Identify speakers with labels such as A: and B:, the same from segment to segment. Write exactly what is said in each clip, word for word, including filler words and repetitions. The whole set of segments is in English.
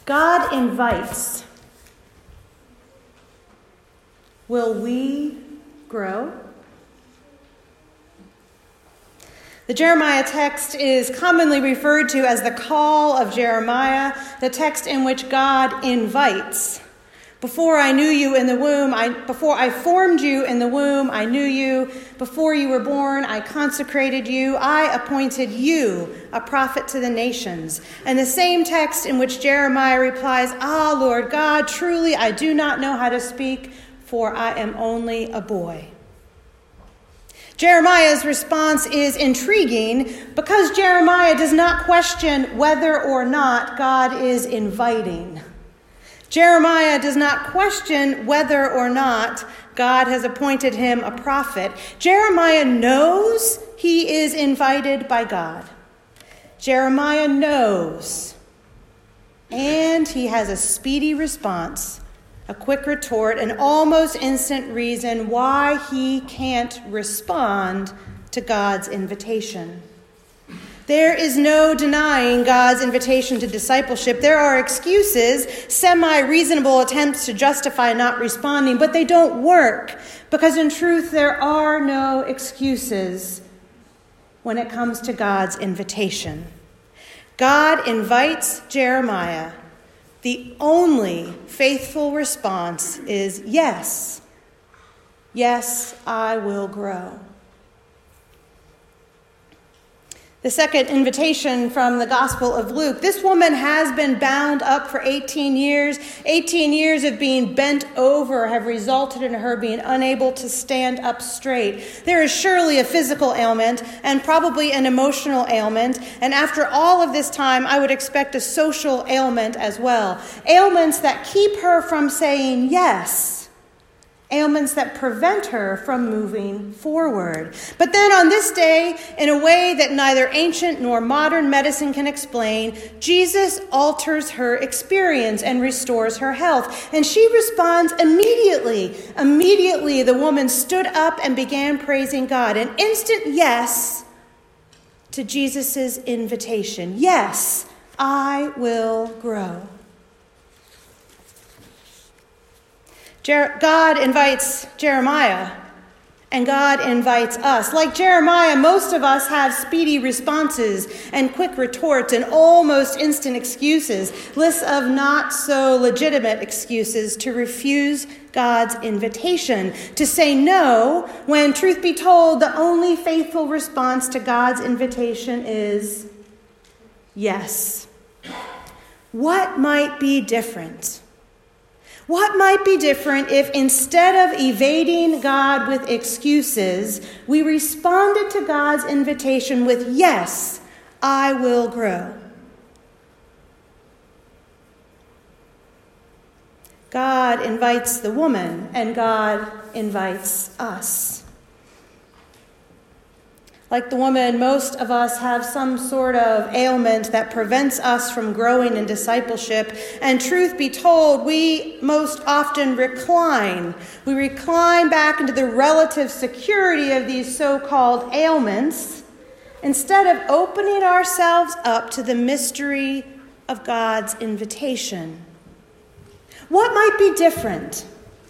A: God invites. Will we grow? The Jeremiah text is commonly referred to as the call of Jeremiah, the text in which God invites. Before I knew you in the womb, I, before I formed you in the womb, I knew you. Before you were born, I consecrated you. I appointed you a prophet to the nations. And the same text in which Jeremiah replies, Ah, Lord God, truly I do not know how to speak, for I am only a boy. Jeremiah's response is intriguing because Jeremiah does not question whether or not God is inviting. Jeremiah does not question whether or not God has appointed him a prophet. Jeremiah knows he is invited by God. Jeremiah knows, and he has a speedy response, a quick retort, an almost instant reason why he can't respond to God's invitation. There is no denying God's invitation to discipleship. There are excuses, semi-reasonable attempts to justify not responding, but they don't work because in truth there are no excuses when it comes to God's invitation. God invites Jeremiah. The only faithful response is yes. Yes, I will grow. The second invitation from the Gospel of Luke. This woman has been bound up for eighteen years. eighteen years of being bent over have resulted in her being unable to stand up straight. There is surely a physical ailment and probably an emotional ailment. And after all of this time, I would expect a social ailment as well. Ailments that keep her from saying yes. Ailments that prevent her from moving forward. But then on this day, in a way that neither ancient nor modern medicine can explain, Jesus alters her experience and restores her health. And she responds immediately. Immediately, the woman stood up and began praising God. An instant yes to Jesus' invitation. Yes, I will grow. Jer- God invites Jeremiah, and God invites us. Like Jeremiah, most of us have speedy responses and quick retorts and almost instant excuses, lists of not so legitimate excuses to refuse God's invitation, to say no when, truth be told, the only faithful response to God's invitation is yes. What might be different? What might be different if instead of evading God with excuses, we responded to God's invitation with, yes, I will grow. God invites the woman, and God invites us. Like the woman, most of us have some sort of ailment that prevents us from growing in discipleship. And truth be told, we most often recline. We recline back into the relative security of these so-called ailments instead of opening ourselves up to the mystery of God's invitation. What might be different?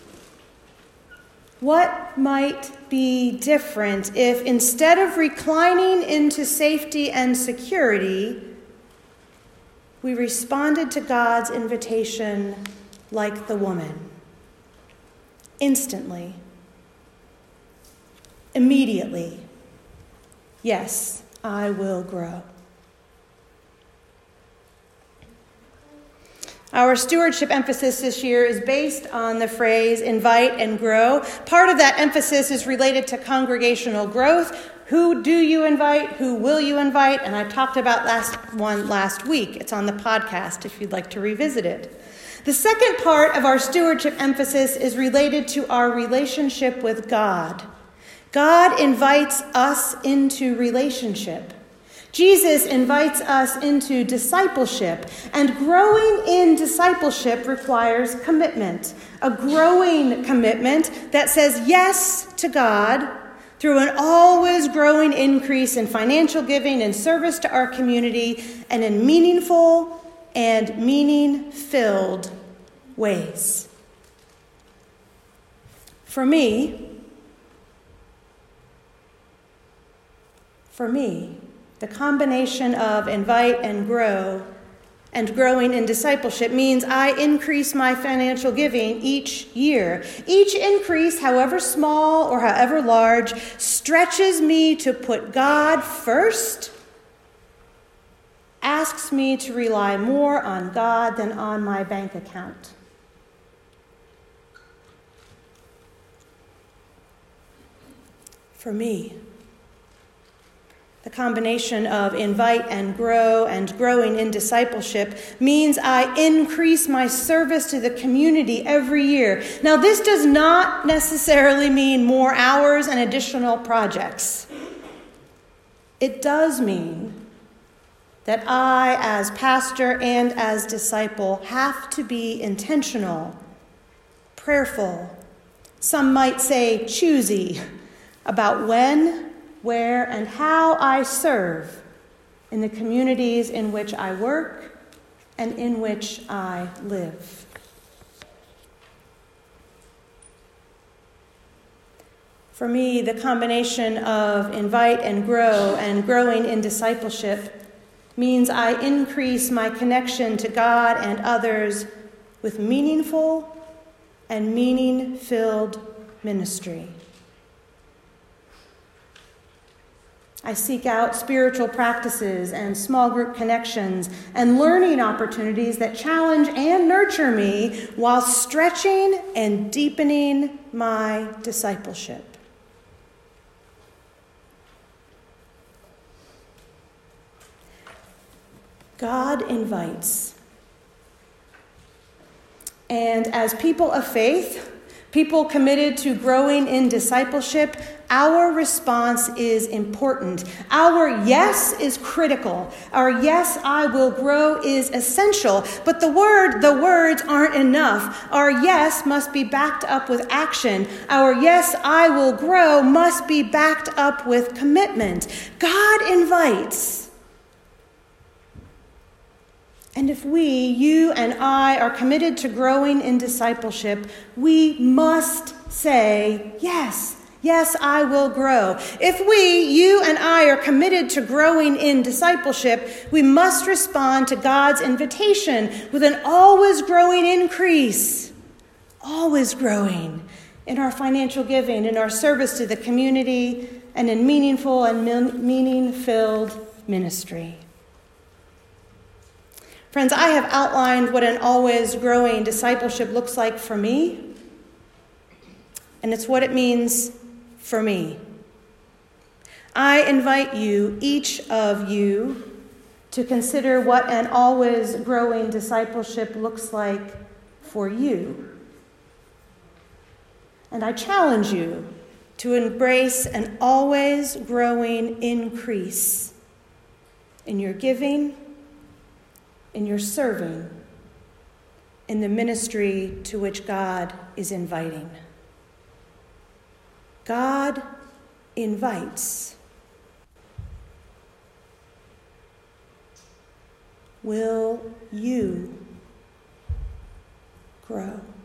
A: What might be different if instead of reclining into safety and security, we responded to God's invitation like the woman? Instantly. Immediately. Yes, I will grow. Our stewardship emphasis this year is based on the phrase invite and grow. Part of that emphasis is related to congregational growth. Who do you invite? Who will you invite? And I talked about last one last week. It's on the podcast if you'd like to revisit it. The second part of our stewardship emphasis is related to our relationship with God. God invites us into relationship. Jesus invites us into discipleship, and growing in discipleship requires commitment, a growing commitment that says yes to God through an always growing increase in financial giving and service to our community and in meaningful and meaning filled ways. For me, for me, the combination of invite and grow and growing in discipleship means I increase my financial giving each year. Each increase, however small or however large, stretches me to put God first, asks me to rely more on God than on my bank account. For me, the combination of invite and grow and growing in discipleship means I increase my service to the community every year. Now, this does not necessarily mean more hours and additional projects. It does mean that I, as pastor and as disciple, have to be intentional, prayerful, some might say choosy, about when, where, and how I serve in the communities in which I work and in which I live. For me, the combination of invite and grow and growing in discipleship means I increase my connection to God and others with meaningful and meaning-filled ministry. I seek out spiritual practices and small group connections and learning opportunities that challenge and nurture me while stretching and deepening my discipleship. God invites. And as people of faith, people committed to growing in discipleship, our response is important. Our yes is critical. Our yes, I will grow is essential. But the word, the words aren't enough. Our yes must be backed up with action. Our yes, I will grow must be backed up with commitment. God invites. And if we, you and I, are committed to growing in discipleship, we must say, yes, yes, I will grow. If we, you and I, are committed to growing in discipleship, we must respond to God's invitation with an always growing increase, always growing in our financial giving, in our service to the community, and in meaningful and meaning-filled ministry. Friends, I have outlined what an always growing discipleship looks like for me, and it's what it means for me. I invite you, each of you, to consider what an always growing discipleship looks like for you. And I challenge you to embrace an always growing increase in your giving, in your serving, in the ministry to which God is inviting. God invites. Will you grow?